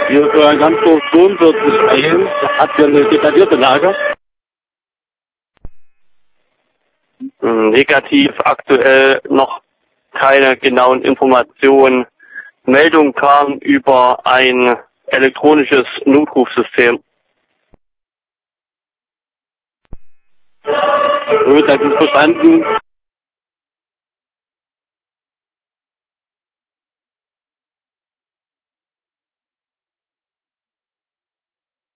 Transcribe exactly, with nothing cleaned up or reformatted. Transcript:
Hier für ein ganz hohes Ton wird gesprochen. Habt ihr eine detaillierte Lage? Negativ, aktuell noch keine genauen Informationen. Meldung kam über ein elektronisches Notrufsystem. Gut, das ist verstanden.